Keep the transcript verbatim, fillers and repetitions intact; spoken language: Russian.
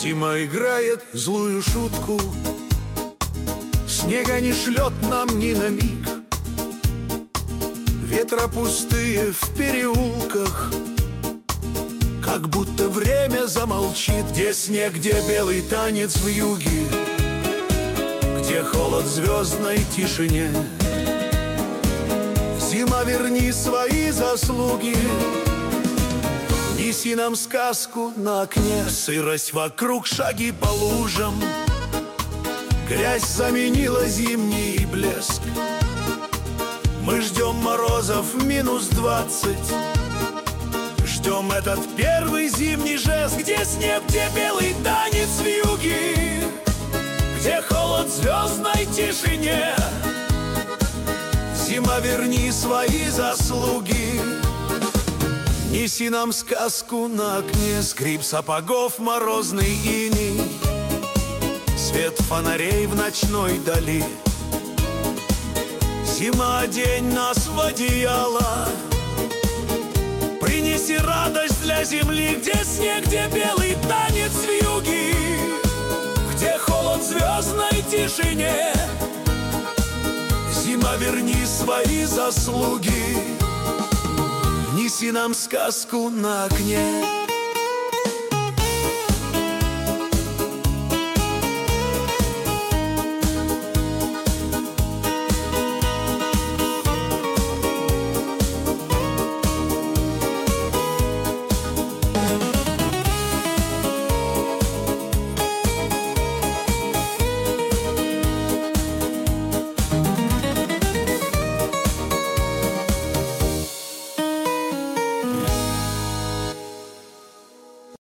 Зима играет злую шутку, снега не шлет нам ни на миг. Ветра пустые в переулках, как будто время замолчит. Где снег, где белый танец в юге, где холод в звездной тишине. Зима, верни свои заслуги, неси нам сказку на окне. Сырость вокруг, шаги по лужам, грязь заменила зимний блеск. Мы ждем морозов минус двадцать, ждем этот первый зимний жест. Где снег, где белый танец в юге, где холод в звездной тишине. Зима, верни свои заслуги, неси нам сказку на окне. Скрип сапогов, морозный иней, свет фонарей в ночной дали. Зима, одень нас в одеяло, принеси радость для земли. Где снег, где белый танец в юге, где холод в звездной тишине. Зима, верни свои заслуги, неси нам сказку на окне.